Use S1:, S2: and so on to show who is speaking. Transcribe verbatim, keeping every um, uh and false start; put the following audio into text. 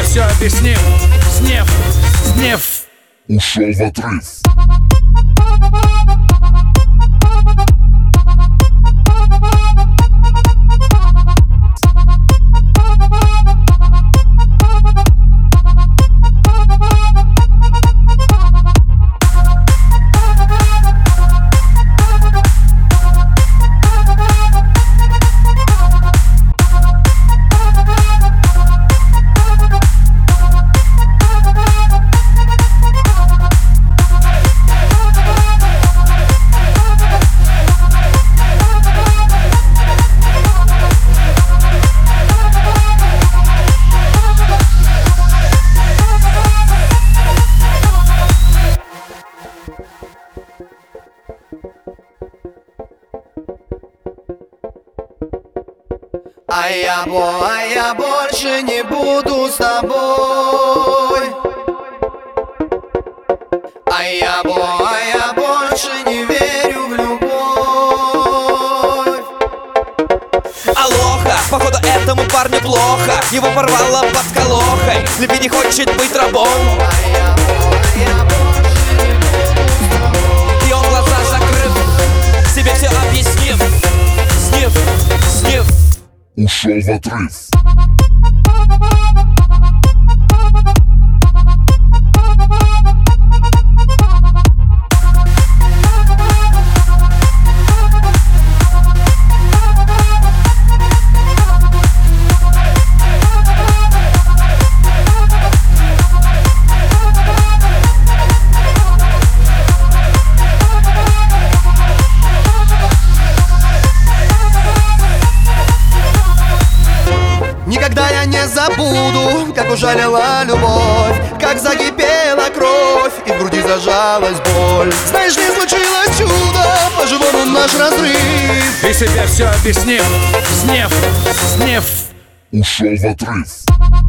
S1: все объяснил. Снев, снев
S2: ушел в отрыв.
S3: А я, бо, а я больше не буду с тобой. А я, бо, а я больше не верю в любовь.
S4: Алоха, походу этому парню плохо. Его порвало под колохой. Любви не хочет быть рабом.
S3: А я, бо, а я больше не буду с тобой.
S4: И он глаза закрыв, себе все объяснив. Снив, снив
S2: Ушел в отрыв.
S3: Никогда я не забуду, как ужалила любовь, как закипела кровь и в груди зажалась боль. Знаешь, не случилось чудо, по-живому наш разрыв.
S1: И себе все объяснил. Снев, снев
S2: Ушел в отрыв.